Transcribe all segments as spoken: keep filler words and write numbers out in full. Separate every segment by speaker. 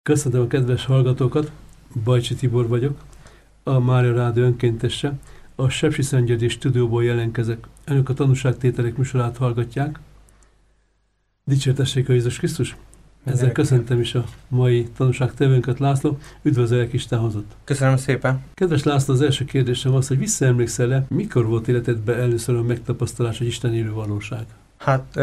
Speaker 1: Köszönöm a kedves hallgatókat, Bajcsi Tibor vagyok, a Mária Rádió önkéntese, a Sepsiszentgyörgyi stúdióból jelentkezek. Önök a Tanúságtételek műsorát hallgatják. Dicsértessék a Jézus Krisztus! Ezzel köszöntem is a mai tanúságtevőnket, László. Üdvözöllek Isten hozott!
Speaker 2: Köszönöm szépen!
Speaker 1: Kedves László, az első kérdésem az, hogy visszaemlékszel-e, mikor volt életedben először a megtapasztalás, hogy Isten élő valóság?
Speaker 2: Hát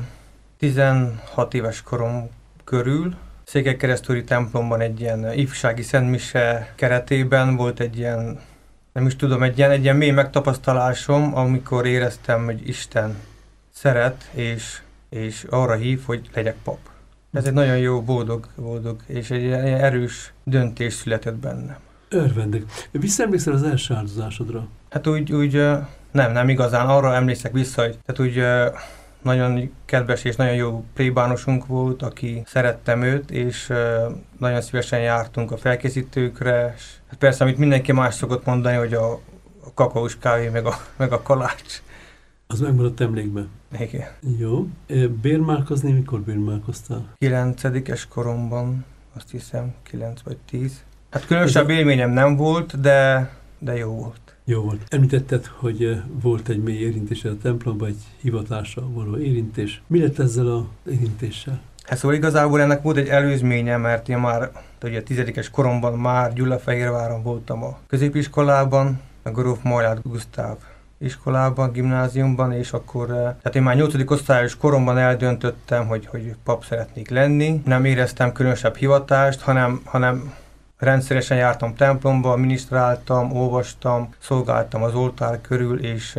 Speaker 2: tizenhat éves korom körül Székelykeresztúri templomban egy ilyen ifjúsági szentmise keretében volt egy ilyen, nem is tudom, egy ilyen, egy ilyen mély megtapasztalásom, amikor éreztem, hogy Isten szeret, és, és arra hív, hogy legyek pap. Ez egy nagyon jó, boldog, boldog, és egy ilyen erős döntés született bennem.
Speaker 1: Örvendek. Visszaemlékszel az első áldozásodra?
Speaker 2: Hát úgy, úgy nem, nem igazán. Arra emlékszek vissza, hogy tehát úgy nagyon kedves és nagyon jó plébánosunk volt, aki szerettem őt, és nagyon szívesen jártunk a felkészítőkre. És hát persze, amit mindenki más szokott mondani, hogy a, a kakaós kávé, meg a, meg a kalács.
Speaker 1: Az megmaradt emlékben?
Speaker 2: Igen.
Speaker 1: Jó. Bérmálkozni, mikor bérmálkoztál?
Speaker 2: Kilencedikes koromban, azt hiszem, kilenc vagy tíz. Hát különösebb élményem nem volt, de, de jó volt.
Speaker 1: Jó volt. Említetted, hogy volt egy mély érintés a templomban, egy hivatásra való érintés. Mi lett ezzel az érintéssel?
Speaker 2: Hát szóval igazából ennek volt egy előzménye, mert én már ugye tizedikes koromban már Gyulafehérváron voltam a középiskolában, a Gróf Majláth Gusztáv iskolában, gimnáziumban, és akkor, tehát én már nyolcadik osztályos koromban eldöntöttem, hogy, hogy pap szeretnék lenni. Nem éreztem különösebb hivatást, hanem, hanem rendszeresen jártam templomba, minisztráltam, olvastam, szolgáltam az oltár körül, és,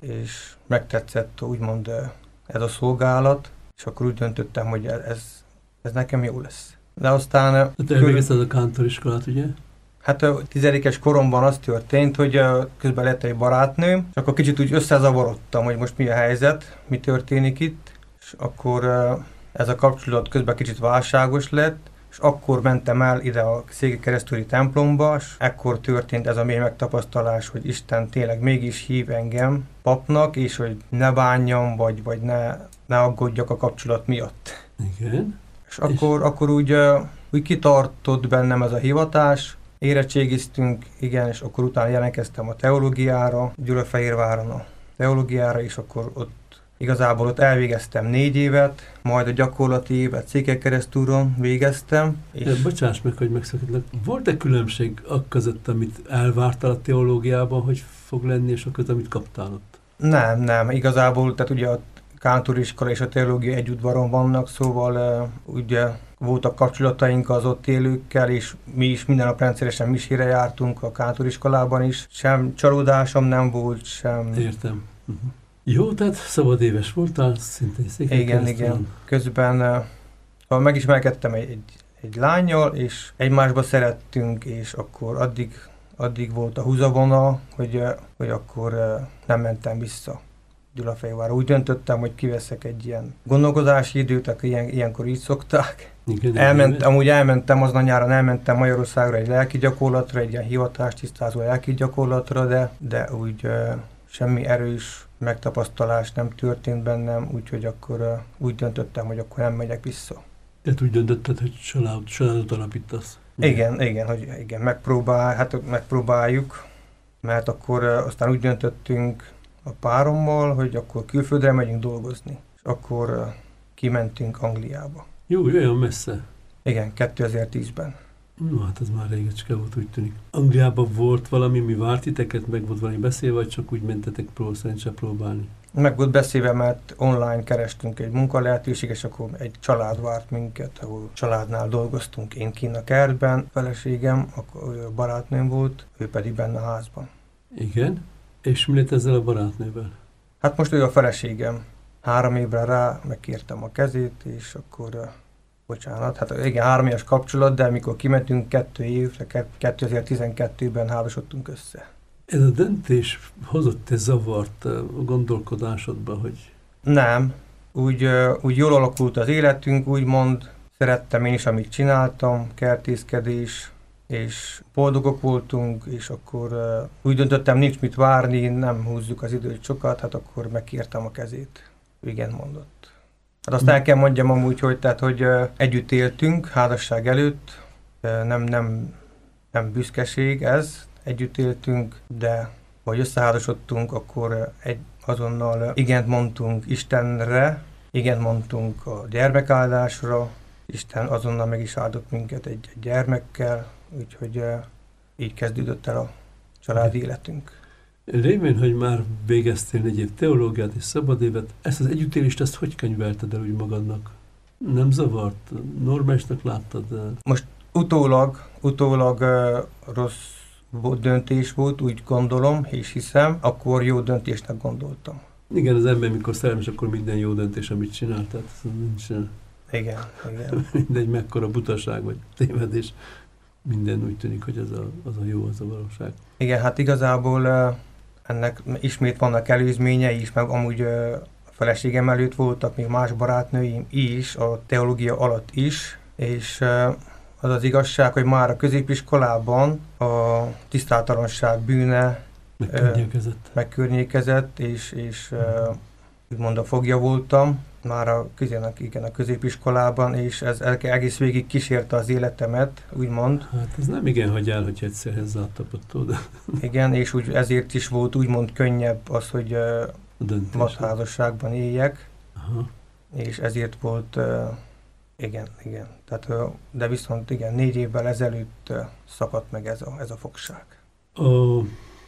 Speaker 2: és megtetszett úgymond ez a szolgálat, és akkor úgy döntöttem, hogy ez, ez nekem jó lesz. De aztán...
Speaker 1: Te elvégezted a kántoriskolát, ugye?
Speaker 2: Hát a tizedikes koromban az történt, hogy közben lett egy barátnőm, és akkor kicsit úgy összezavarodtam, hogy most mi a helyzet, mi történik itt, és akkor ez a kapcsolat közben kicsit válságos lett, és akkor mentem el ide a Székelykeresztúri templomba, és ekkor történt ez a mély megtapasztalás, hogy Isten tényleg mégis hív engem papnak, és hogy ne bánjam, vagy, vagy ne, ne aggódjak a kapcsolat miatt.
Speaker 1: Igen.
Speaker 2: És akkor, és... akkor úgy, úgy kitartott bennem ez a hivatás, érettségiztünk, igen, és akkor utána jelentkeztem a teológiára, Gyulafehérváron a teológiára, és akkor ott igazából ott elvégeztem négy évet, majd a gyakorlati évet Székelykeresztúron végeztem.
Speaker 1: És... Bocsáss meg, hogy megszakítlak. Volt-e különbség akközött, amit elvártál a teológiában, hogy fog lenni, és akközött, amit kaptál ott?
Speaker 2: Nem, nem. Igazából, tehát ugye a kántoriskola és a teológia egy udvaron vannak, szóval uh, ugye voltak kapcsolataink az ott élőkkel, és mi is minden nap rendszeresen misére jártunk a kántoriskolában is. Sem csalódásom nem volt, sem...
Speaker 1: Értem. Uh-huh. Jó, tehát szabadéves voltál, szintén Székelykeresztúron.
Speaker 2: Igen, igen. Közben uh, megismerkedtem egy, egy, egy lánnyal, és egymásba szerettünk, és akkor addig, addig volt a húzavona, hogy, uh, hogy akkor uh, nem mentem vissza Gyulafehérvárra. Úgy döntöttem, hogy kiveszek egy ilyen gondolkodási időt, akkor ilyen, ilyenkor így szokták.
Speaker 1: Igen,
Speaker 2: Elment, amúgy elmentem, azon nyáron elmentem Magyarországra egy lelki gyakorlatra, egy ilyen hivatástisztázó lelki gyakorlatra, de, de úgy uh, semmi erős megtapasztalás nem történt bennem, úgyhogy akkor uh, úgy döntöttem, hogy akkor nem megyek vissza.
Speaker 1: Tehát úgy döntötted, hogy család, családot alapítasz?
Speaker 2: Igen, igen, hogy igen, megpróbál, hát megpróbáljuk, mert akkor uh, aztán úgy döntöttünk a párommal, hogy akkor külföldre megyünk dolgozni, és akkor uh, kimentünk Angliába.
Speaker 1: Jó, olyan messze?
Speaker 2: Igen, kétezer-tízben.
Speaker 1: No, hát ez már régecske volt, úgy tűnik. Angliában volt valami, mi várt titeket, meg volt valami beszélve, vagy csak úgy mentetek pró, szerintse próbálni?
Speaker 2: Meg volt beszélve, mert online kerestünk egy munkalehetőség, és akkor egy család várt minket, ahol családnál dolgoztunk, én kint a kertben, feleségem, akkor a barátnőm volt, ő pedig benne a házban.
Speaker 1: Igen? És mi lett ezzel a barátnővel?
Speaker 2: Hát most ő a feleségem. Három évre rá megkértem a kezét, és akkor... Bocsánat, hát igen, három éves kapcsolat, de amikor kimentünk kettő évre, kétezer-tizenkettőben házasodtunk össze.
Speaker 1: Ez a döntés hozott-e zavart a gondolkodásodba, hogy...
Speaker 2: Nem. Úgy, úgy jól alakult az életünk, úgymond. Szerettem én is, amit csináltam, kertészkedés, és boldogok voltunk, és akkor úgy döntöttem, nincs mit várni, nem húzzuk az időt sokat, hát akkor megkértem a kezét. Igen, mondott. Hát azt el kell mondjam amúgy, hogy, tehát, hogy együtt éltünk házasság előtt, Nem, nem, nem büszkeség ez, együtt éltünk, de vagy összeházasodtunk, akkor egy, azonnal igent mondtunk Istenre, igent mondtunk a gyermekáldásra, Isten azonnal meg is áldott minket egy, egy gyermekkel, úgyhogy így kezdődött el a családi életünk.
Speaker 1: Rémén, hogy már végeztél négy év teológiát és szabadévet, ezt az együttélést, ezt hogy könyvelted el úgy magadnak? Nem zavart? Normálisnak láttad?
Speaker 2: Most utólag, utólag uh, rossz döntés volt, úgy gondolom, és hiszem, akkor jó döntésnek gondoltam.
Speaker 1: Igen, az ember, mikor szerelmes, akkor minden jó döntés, amit csinál, tehát nincs...
Speaker 2: Igen, igen.
Speaker 1: Mindegy, mekkora butaság vagy tévedés. Minden úgy tűnik, hogy az a, az a jó, az a valóság.
Speaker 2: Igen, hát igazából uh, ennek ismét vannak előzményei is, meg amúgy uh, a feleségem előtt voltak még más barátnőim is, a teológia alatt is, és uh, az az igazság, hogy már a középiskolában a tisztátalanság bűne
Speaker 1: megkörnyékezett,
Speaker 2: uh, megkörnyékezett és, és uh, úgymond a fogja voltam, már a, igen, a középiskolában, és ez egész végig kísérte az életemet, úgymond.
Speaker 1: Hát ez nem igen hagy el, hogy egyszer hozzátapadtod.
Speaker 2: Igen, és úgy ezért is volt úgymond könnyebb az, hogy uh, vadházasságban éljek, aha. És ezért volt, uh, igen, igen. Tehát, uh, de viszont igen, négy évvel ezelőtt uh, szakadt meg ez a, ez a fogság.
Speaker 1: A,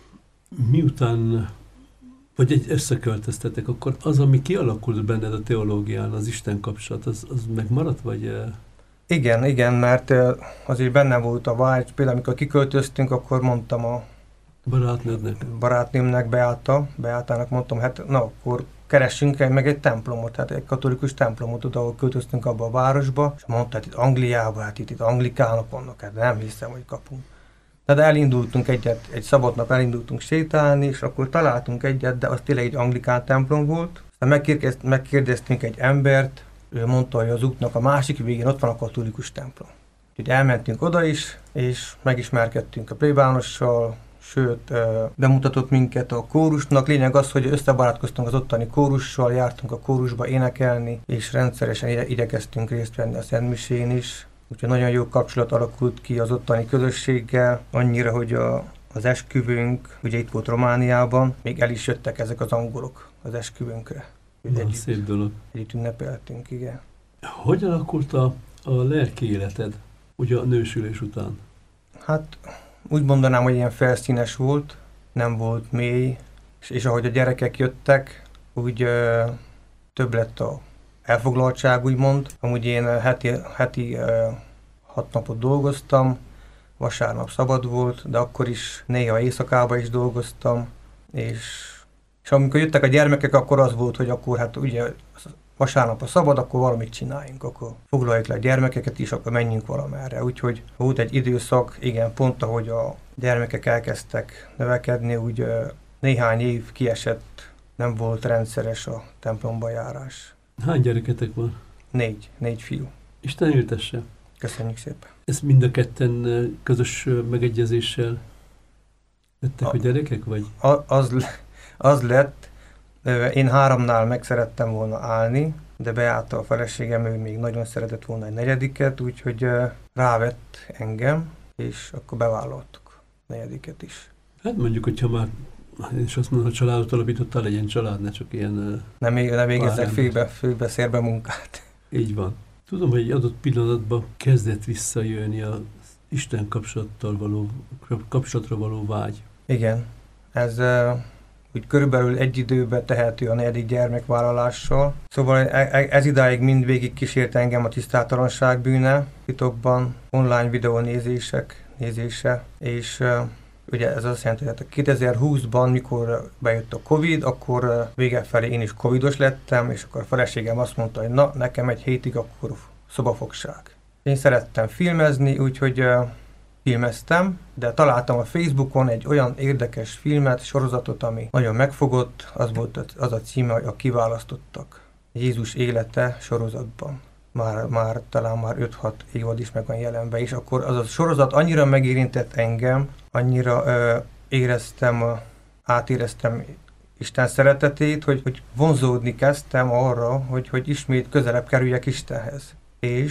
Speaker 1: miután vagy egy összeköltöztetek, akkor az, ami kialakult benned a teológián, az Isten kapcsolat, az, az megmaradt, vagy?
Speaker 2: Igen, igen, mert azért bennem volt a vágy. Például, amikor kiköltöztünk, akkor mondtam a
Speaker 1: barátnődnek,
Speaker 2: barátnőmnek, Beáta, Beátának mondtam, hát na, akkor keressünk meg egy templomot, hát egy katolikus templomot, oda, ahol költöztünk abba a városba, és mondta, hát itt Angliában, hát itt, itt anglikánok vannak, hát nem hiszem, hogy kapunk. Tehát elindultunk egyet, egy szabad nap elindultunk sétálni, és akkor találtunk egyet, de az tényleg egy anglikán templom volt. Aztán megkérdeztünk egy embert, ő mondta, hogy az útnak a másik végén ott van a katolikus templom. Úgyhogy elmentünk oda is, és megismerkedtünk a plébánossal, sőt, bemutatott minket a kórusnak. Lényeg az, hogy összebarátkoztunk az ottani kórussal, jártunk a kórusba énekelni, és rendszeresen igyekeztünk részt venni a szentmisén is. Úgyhogy nagyon jó kapcsolat alakult ki az ottani közösséggel, annyira, hogy a, az esküvőnk, ugye itt volt Romániában, még el is jöttek ezek az angolok az esküvőnkre.
Speaker 1: Na, együtt, szép dolog.
Speaker 2: Együtt ünnepeltünk, igen.
Speaker 1: Hogy alakult a, a lelki életed, ugye a nősülés után?
Speaker 2: Hát úgy mondanám, hogy ilyen felszínes volt, nem volt mély, és, és ahogy a gyerekek jöttek, úgy ö, több lett a elfoglaltság, úgymond. Amúgy én heti, heti uh, hat napot dolgoztam, vasárnap szabad volt, de akkor is néha éjszakában is dolgoztam, és, és amikor jöttek a gyermekek, akkor az volt, hogy akkor hát ugye vasárnap a szabad, akkor valamit csináljunk, akkor foglaljuk le a gyermekeket is, akkor menjünk valamerre. Úgyhogy volt egy időszak, igen, pont ahogy a gyermekek elkezdtek növekedni, úgy uh, néhány év kiesett, nem volt rendszeres a templomba járás.
Speaker 1: Hány gyereketek van? Négy.
Speaker 2: Négy fiú.
Speaker 1: Isten éltesse.
Speaker 2: Köszönjük szépen.
Speaker 1: Ezt mind a ketten közös megegyezéssel lettek a, a gyerekek, vagy?
Speaker 2: A, az, az lett. Én háromnál meg szerettem volna állni, de Beáta a feleségem, ő még nagyon szeretett volna egy negyediket, úgyhogy rávett engem, és akkor bevállaltuk a negyediket is.
Speaker 1: Hát mondjuk, hogyha már és azt mondom, hogy családot alapítottál, legyen család, ne csak ilyen...
Speaker 2: Nem, nem végezzek főbe, főbe szérbe munkát.
Speaker 1: Így van. Tudom, hogy egy adott pillanatban kezdett visszajönni az Isten kapcsolattal való, kapcsolatra való vágy.
Speaker 2: Igen. Ez uh, úgy körülbelül egy időben tehető a negyedik gyermekvállalással. Szóval ez idáig mind végig kísért engem a tisztátalanság bűne, titokban, online videónézések, nézése, és uh, ugye ez azt jelenti, hogy kétezer-húszban, mikor bejött a Covid, akkor vége felé én is covidos lettem, és akkor a feleségem azt mondta, hogy na, nekem egy hétig akkor szobafogság. Én szerettem filmezni, úgyhogy uh, filmeztem, de találtam a Facebookon egy olyan érdekes filmet, sorozatot, ami nagyon megfogott, az volt az a címe, hogy a Kiválasztottak. Jézus élete sorozatban. Már, már talán már öt-hat évad is meg van jelenve, és akkor az a sorozat annyira megérintett engem, annyira ö, éreztem, ö, átéreztem Isten szeretetét, hogy, hogy vonzódni kezdtem arra, hogy, hogy ismét közelebb kerüljek Istenhez. És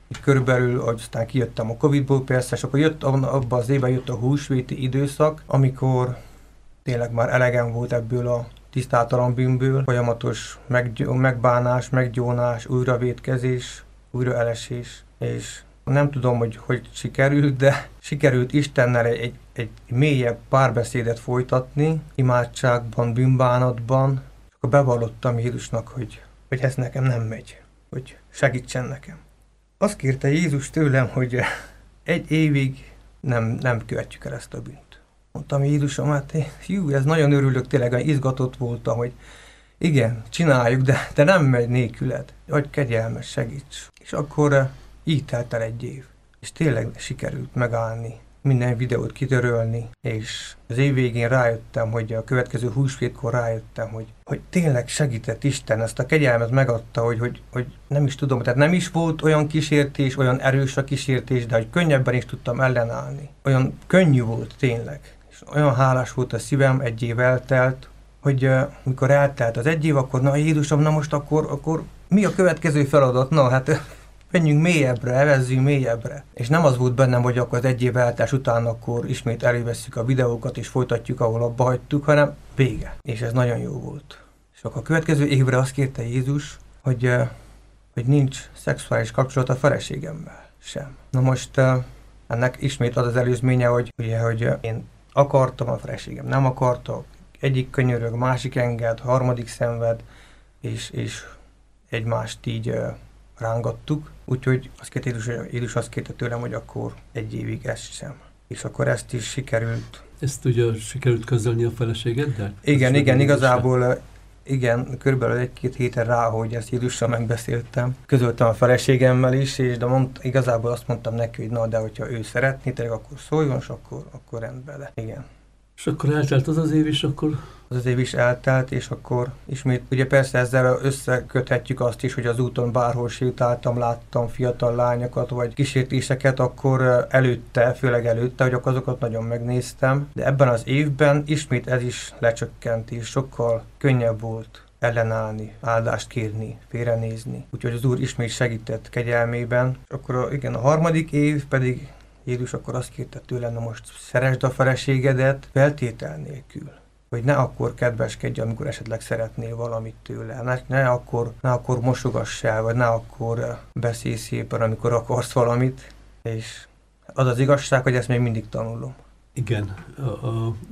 Speaker 2: Körülbelül, hogy aztán kijöttem a Covidból persze, és akkor jött, abban az évben jött a húsvéti időszak, amikor tényleg már elegem volt ebből a tisztátalan bűnből, folyamatos meggy- megbánás, meggyónás, újravétkezés, újraelesés, és nem tudom, hogy hogy sikerült, de sikerült Istennel egy, egy, egy mélyebb párbeszédet folytatni, imádságban, bűnbánatban, és akkor bevallottam Jézusnak, hogy, hogy ez nekem nem megy, hogy segítsen nekem. Azt kérte Jézus tőlem, hogy egy évig nem, nem követjük el ezt a bűnt. Mondtam Jézusom, hát jú, ez nagyon örülök, tényleg izgatott voltam, hogy igen, csináljuk, de, de nem megy nélküled. Hogy kegyelmes, segíts. És akkor így telt el egy év. És tényleg sikerült megállni, minden videót kitörölni, és az év végén rájöttem, hogy a következő húsvétkor rájöttem, hogy, hogy tényleg segített Isten, ezt a kegyelmet megadta, hogy, hogy, hogy nem is tudom, tehát nem is volt olyan kísértés, olyan erős a kísértés, de hogy könnyebben is tudtam ellenállni. Olyan könnyű volt tényleg. És olyan hálás volt a szívem, egy év eltelt, hogy uh, mikor eltelt az egy év, akkor na Jézusom, na most akkor, akkor mi a következő feladat? Na hát menjünk mélyebbre, evezzünk mélyebbre. És nem az volt bennem, hogy akkor az egy év eltás után akkor ismét elővesszük a videókat, és folytatjuk, ahol abba hagytuk, hanem vége. És ez nagyon jó volt. És akkor a következő évre azt kérte Jézus, hogy, uh, hogy nincs szexuális kapcsolat a feleségemmel sem. Na most uh, ennek ismét az az előzménye, hogy, ugye, hogy uh, én akartam, a feleségem nem akarta, egyik könyörög, másik enged, harmadik szenved, és, és egymást így uh, rángattuk. Úgyhogy azt kérte Jézus, Jézus azt kérte tőlem, hogy akkor egy évig ezt sem. És akkor ezt is sikerült.
Speaker 1: Ezt ugye sikerült közölni a feleségeddel?
Speaker 2: Igen, igen, igen igazából uh, igen, körülbelül egy-két héten rá, hogy ezt Jézussal megbeszéltem. Közöltem a feleségemmel is, és de mond, igazából azt mondtam neki, hogy na, de hogyha ő szeretné, tényleg akkor szóljon, és akkor, akkor rendben le. Igen.
Speaker 1: És akkor eltelt az az év, és akkor...
Speaker 2: Az az év is eltelt, és akkor ismét, ugye persze ezzel összeköthetjük azt is, hogy az úton bárhol sétáltam, láttam fiatal lányokat, vagy kísértéseket, akkor előtte, főleg előtte, hogy azokat nagyon megnéztem. De ebben az évben ismét ez is lecsökkent, és sokkal könnyebb volt ellenállni, áldást kérni, félrenézni. Úgyhogy az Úr ismét segített kegyelmében. És akkor igen, a harmadik év pedig Jézus akkor azt kérte tőlem, na most szeresd a feleségedet feltétel nélkül. Hogy ne akkor kedveskedj, amikor esetleg szeretnél valamit tőle. Ne, ne, akkor, ne akkor mosogass el, vagy ne akkor beszélj szépen, amikor akarsz valamit. És az az igazság, hogy ezt még mindig tanulom.
Speaker 1: Igen, a, a, a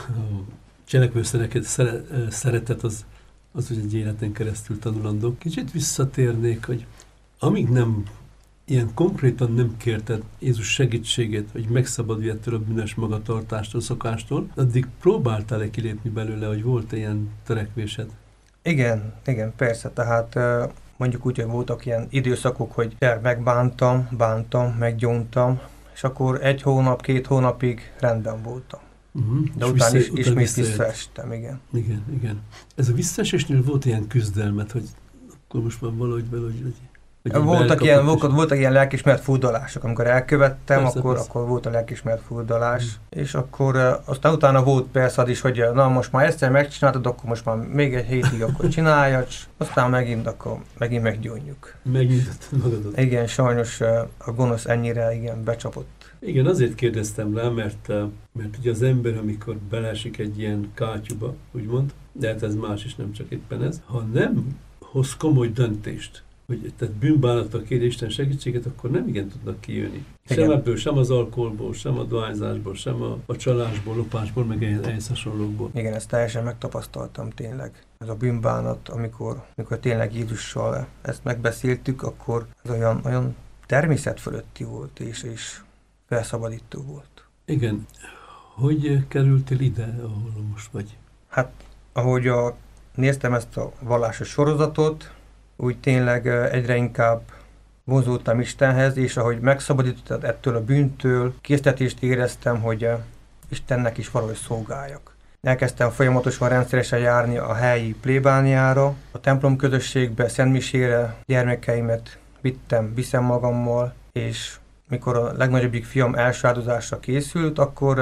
Speaker 1: cselekvő szeretet az, az egy életen keresztül tanulandó. Kicsit visszatérnék, hogy amíg nem ilyen konkrétan nem kérted Jézus segítségét, hogy megszabadulj ettől a bűnös magatartástól, szokástól, addig próbáltál-e kilépni belőle, hogy volt ilyen törekvésed?
Speaker 2: Igen, igen, persze. Tehát mondjuk úgy, hogy voltak ilyen időszakok, hogy megbántam, bántam, meggyóntam, és akkor egy hónap, két hónapig rendben voltam. Uh-huh. De utána vissza, is után ismét visszaestem, igen.
Speaker 1: Igen, igen. Ez a visszaesésnél volt ilyen küzdelmet, hogy akkor most már valahogy, valahogy, hogy
Speaker 2: Voltak ilyen, voltak, voltak ilyen lelkismert furdalások, amikor elkövettem,
Speaker 1: persze,
Speaker 2: akkor,
Speaker 1: persze.
Speaker 2: akkor volt a lelkismert furdalás, mm. és akkor aztán utána volt persze az is, hogy na most már egyszer megcsináltad, akkor most már még egy hétig akkor csináljad, aztán megint akkor megint meggyónjuk.
Speaker 1: Megint magadat.
Speaker 2: Igen, sajnos a gonosz ennyire igen becsapott.
Speaker 1: Igen, azért kérdeztem rá, mert, mert ugye az ember, amikor beleesik egy ilyen kátyúba, úgymond, de hát ez más is, nem csak éppen ez, ha nem hoz komoly döntést, hogy tehát bűnbánattal kér Isten segítséget, akkor nem igen tudnak kijönni. Igen. Sem ebből, sem az alkoholból, sem a dohányzásból, sem a, a csalásból, lopásból, meg ehhez hasonlókból.
Speaker 2: Igen, ezt teljesen megtapasztaltam tényleg. Ez a bűnbánat, amikor, amikor tényleg Jézussal ezt megbeszéltük, akkor ez olyan, olyan természet fölötti volt, és, és felszabadító volt.
Speaker 1: Igen. Hogy kerültél ide, ahol most vagy?
Speaker 2: Hát, ahogy a, néztem ezt a vallásos sorozatot, úgy tényleg egyre inkább vonzódtam Istenhez, és ahogy megszabadítottad ettől a bűntől, késztetést éreztem, hogy Istennek is valahogy szolgáljak. Elkezdtem folyamatosan rendszeresen járni a helyi plébániára, a templom közösségbe, szentmisére, gyermekeimet vittem, viszem magammal, és mikor a legnagyobbik fiam első áldozásra készült, akkor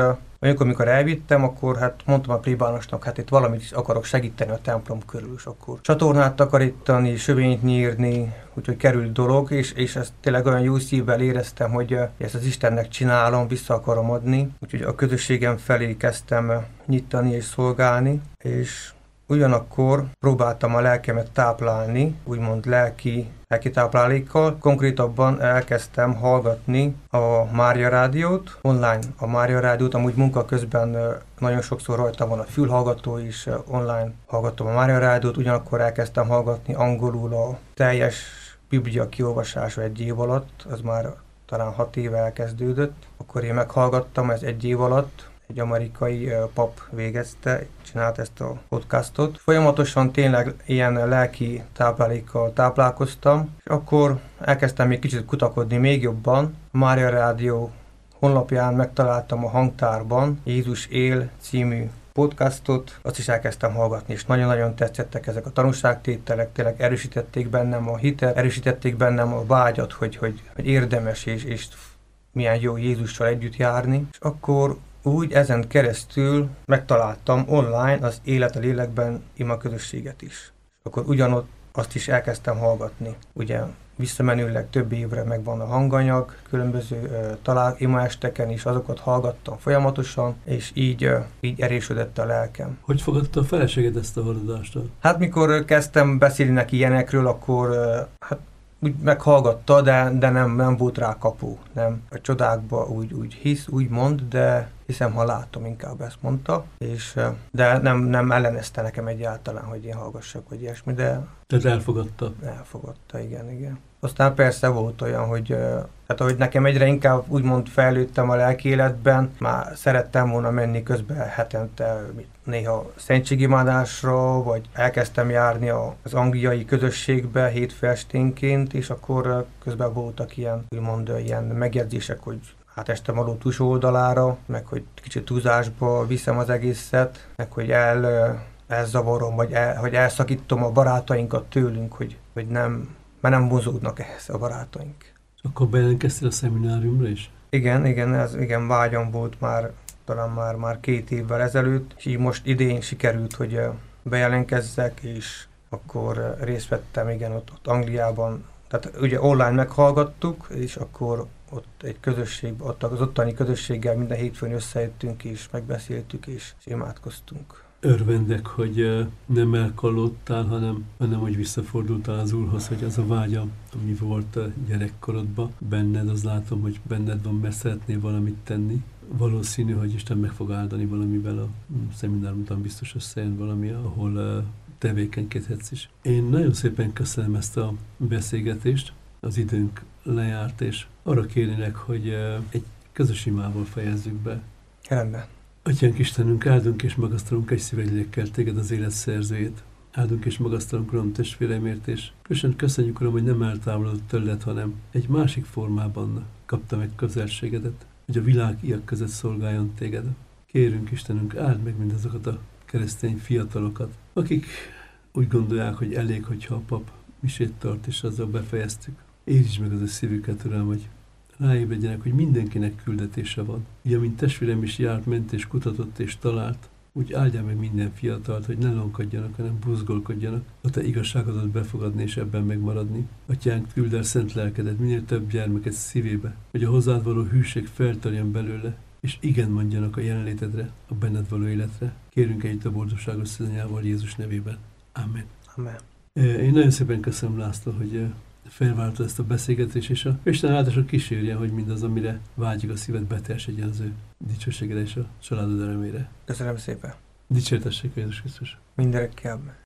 Speaker 2: Amikor, amikor elvittem, akkor hát mondtam a plébánosnak, hát itt valamit is akarok segíteni a templom körül, és akkor csatornát takarítani, sövényt nyírni, úgyhogy került dolog, és, és ezt tényleg olyan jó szívvel éreztem, hogy ezt az Istennek csinálom, vissza akarom adni, úgyhogy a közösségem felé kezdtem nyitani és szolgálni, és ugyanakkor próbáltam a lelkemet táplálni, úgymond lelki, lelki táplálékkal. Konkrétabban elkezdtem hallgatni a Mária Rádiót, online a Mária Rádiót, amúgy munka közben nagyon sokszor rajta van a fülhallgató is, online hallgattam a Mária Rádiót, ugyanakkor elkezdtem hallgatni angolul a teljes Biblia kiolvasása egy év alatt, az már talán hat éve elkezdődött. Akkor én meghallgattam, ez egy év alatt, egy amerikai pap végezte, csinált ezt a podcastot. Folyamatosan tényleg ilyen lelki táplálékkal táplálkoztam, és akkor elkezdtem még kicsit kutakodni még jobban. A Mária Rádió honlapján megtaláltam a hangtárban Jézus él című podcastot, azt is elkezdtem hallgatni, és nagyon-nagyon tetszettek ezek a tanúságtételek, tényleg erősítették bennem a hitet, erősítették bennem a vágyat, hogy, hogy, hogy érdemes és, és milyen jó Jézussal együtt járni. És akkor úgy ezen keresztül megtaláltam online az Élet a Lélekben ima közösséget is. Akkor ugyanott azt is elkezdtem hallgatni. Ugye visszamenőleg több évre megvan a hanganyag, különböző uh, talál imaesteken is, azokat hallgattam folyamatosan, és így, uh, így erősödött a lelkem.
Speaker 1: Hogy fogadta a feleséged ezt a haladást?
Speaker 2: Hát mikor kezdtem beszélni neki ilyenekről, akkor uh, hát úgy meghallgatta, de, de nem, nem volt rá kapu. Nem. A csodákba úgy, úgy hisz, úgy mond, de hiszem, ha látom, inkább ezt mondta. És, de nem, nem ellenezte nekem egyáltalán, hogy én hallgassak, vagy ilyesmi, de...
Speaker 1: Tehát elfogadta?
Speaker 2: Elfogadta, igen, igen. Aztán persze volt olyan, hogy, hát ahogy nekem egyre inkább úgymond fejlődtem a lelki életben, már szerettem volna menni közben hetente néha szentségimádásra, vagy elkezdtem járni az angliai közösségbe hétfő esténként, és akkor közben voltak ilyen, úgymond ilyen megjegyzések, hogy átestem alul túlsó oldalára, meg hogy kicsit túlzásba viszem az egészet, meg hogy el, elzavarom, vagy el, hogy elszakítom a barátainkat tőlünk, hogy, hogy nem, mert nem vonzódnak ehhez a barátaink.
Speaker 1: Akkor bejelentkeztél a szemináriumra is?
Speaker 2: Igen, igen, ez igen vágyam volt már, talán már, már két évvel ezelőtt, és így most idén sikerült, hogy bejelentkezzek, és akkor részt vettem, igen, ott, ott Angliában. Tehát ugye online meghallgattuk, és akkor ott egy közösség, ott az ottani közösséggel minden hétfőn összejöttünk, és megbeszéltük, és, és imádkoztunk.
Speaker 1: Örvendek, hogy nem elkallódtál, hanem, hanem hogy visszafordultál az Úrhoz, hogy az a vágya, ami volt a gyerekkorodban benned, az látom, hogy benned van, mert szeretnél valamit tenni. Valószínű, hogy Isten meg fog áldani valamivel, a szemináriumban biztos összejön valami, ahol tevékenykedhetsz is. Én nagyon szépen köszönöm ezt a beszélgetést, az időnk lejárt, és arra kérnének, hogy egy közös imával fejezzük be.
Speaker 2: Rendben.
Speaker 1: Atyánk Istenünk, áldunk és magasztalunk egy szívegylekkel téged, az élet szerzőjét. Áldunk és magasztalunk, Uram, testvéremért, és köszönjük, köszönjük, Uram, hogy nem eltávolodott tőled, hanem egy másik formában kaptam egy közelségedet, hogy a világiak között szolgáljon téged. Kérünk, Istenünk, áld meg mindazokat a keresztény fiatalokat, akik úgy gondolják, hogy elég, hogyha a pap misét tart, és azzal befejeztük. Érítsd meg az ő szívüket, Uram, hogy ráébredjenek, hogy mindenkinek küldetése van. Ugye, mint testvérem is járt, ment és kutatott és talált, úgy áldjál meg minden fiatalt, hogy ne lankadjanak, hanem buzgolkodjanak, a te igazságodat befogadni és ebben megmaradni. Atyánk, küld el szent lelkedet minél több gyermeket szívébe, hogy a hozzád való hűség feltarjan belőle, és igen mondjanak a jelenlétedre, a benned való életre. Kérünk együtt a boldogságos szezonyával Jézus nevében. Amen.
Speaker 2: Amen.
Speaker 1: Én nagyon szépen köszönöm, László, hogy felvállalta ezt a beszélgetést, és a Isten áldása kísérje, hogy mindaz, amire vágyik a szíved, beteljesedjen az ő dicsőségére és a családod örömére.
Speaker 2: Köszönöm szépen.
Speaker 1: Dicsértessék Jézus Krisztus.
Speaker 2: Mindenekkel.